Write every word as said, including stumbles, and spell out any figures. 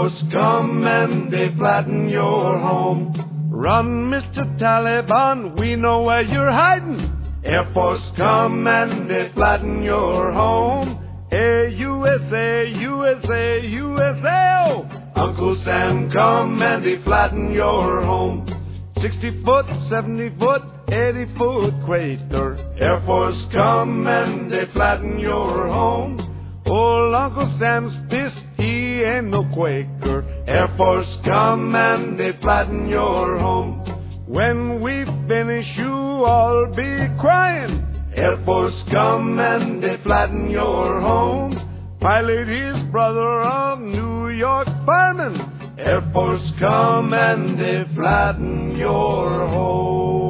Force come and they flatten your home. Run, Mister Taliban, we know where you're hiding. Air Force come and they flatten your home. Hey, U S A, U S A, U S A, oh! Uncle Sam come and they flatten your home. Sixty foot, seventy foot, eighty foot Quaker. Air Force come and they flatten your home. Old Uncle Sam's pissed, he ain't no Quaker. Air Force come and they flatten your home. When we finish, you all be crying. Air Force come and they flatten your home. Pilot his brother, a New York fireman. Air Force come and they flatten your home.